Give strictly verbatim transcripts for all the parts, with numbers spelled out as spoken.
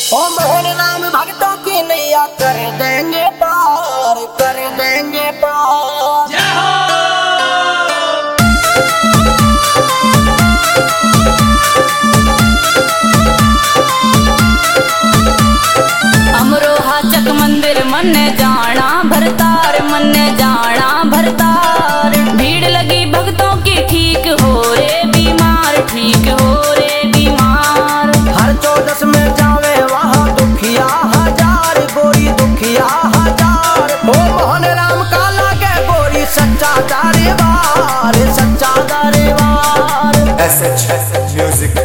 ओ मोहन नाम भक्तों की नैया कर देंगे पार, कर देंगे पार। अमरोहा चक मंदिर मन जाना भरतार, मन जाना भरतार। भीड़ लगी भक्तों की ठीक हो रे बीमार, ठीक हो रे बीमार। हर चौदस में जावे वहाँ दुखिया हजार, गोरी दुखिया हजार। ओ मोहन राम का लागे गोरी सच्चा दरबार, सच्चा दरबार। S H S music.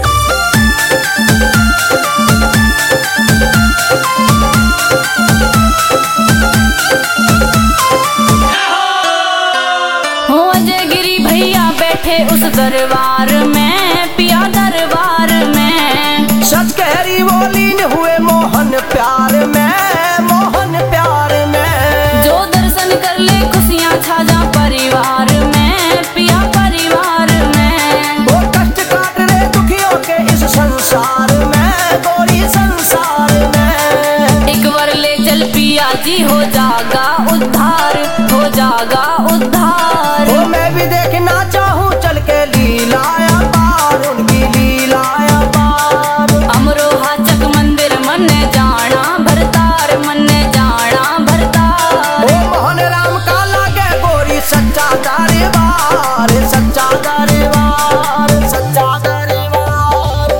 बैठे उस दरबार में पिया दरबार में। सच कहरी बोली न हुए मोहन प्यार में, मोहन प्यार में। जो दर्शन कर ले खुशियाँ छा जा परिवार में, पिया परिवार में। वो कष्ट काट रहे दुखियों के इस संसार में, गोरी संसार में। एक बार ले चल पिया जी हो जागा उद्धार, हो जागा उद्धार। वो मैं भी देखना चाहूँ चल के लीलाया पार, उनकी लीलाया पार। अमरोहा चक मंदिर मन जाना भरतार, मन जाना भरतार। ओ मोहन राम का लागे गोरी सच्चा दरबार, सच्चा दरबार, सच्चा दरबार।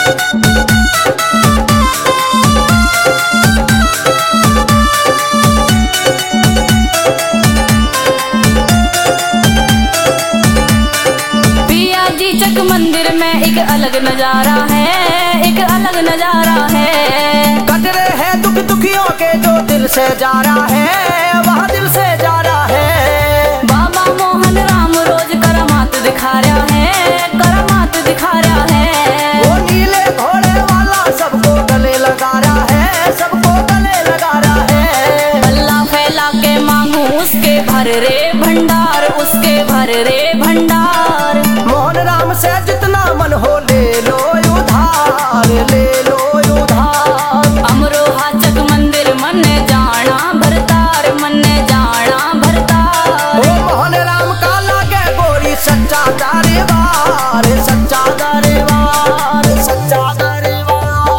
चक मंदिर में एक अलग नजारा है, एक अलग नजारा है। कटरे है दुख दुखियों के जो दिल से जा रहा है, वह दिल से जा रहा है। बाबा मोहन राम रोज करामात दिखा रहा है, करामात दिखा रहा है। वो नीले घोड़े वाला सबको गले लगा रहा है, सबको गले लगा रहा है। अल्लाह फैला के मांगू उसके भर रे भंडार, उसके भर रे भंडार। मोहन राम से जितना मन हो ले लो उधार, ले लो उधार। अमरोहा चक मंदिर मन जाना भरतार, मन जाना भरतार। ओ मोहन राम का लागे गोरी सच्चा दरबार, सच्चा दरबार, सच्चा दरबार।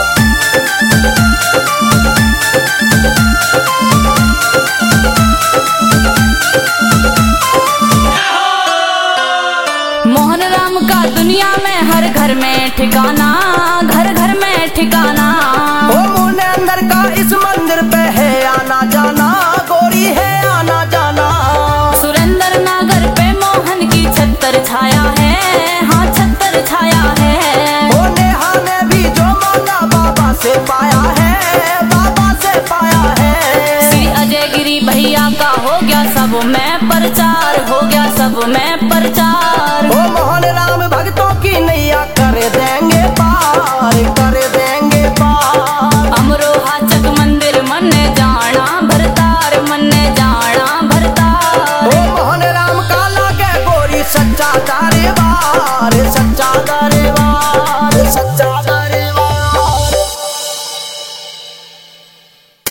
मोहन राम का दुनिया में हर घर में ठिकाना, घर घर में ठिकाना। ओ मुन्ने अंदर का इस मंदिर पे है आना जाना, गोरी है आना जाना। सुरेंद्र नागर पे मोहन की छत्तर छाया है, हाँ छत्तर छाया है। ओ नेहा ने भी जो मांगा बाबा से पाया है, बाबा से पाया है। श्री अजय गिरी भैया का हो गया सब में प्रचार, हो गया सब में प्रचार। ओ मोहन राम भक्तों की नैया कर देंगे पार, कर देंगे पार। अमरोहा चक मंदिर मन जाना भरतार, मन जाना भरतार। ओ मोहन राम का लागे गोरी सच्चा दरबार, सच्चा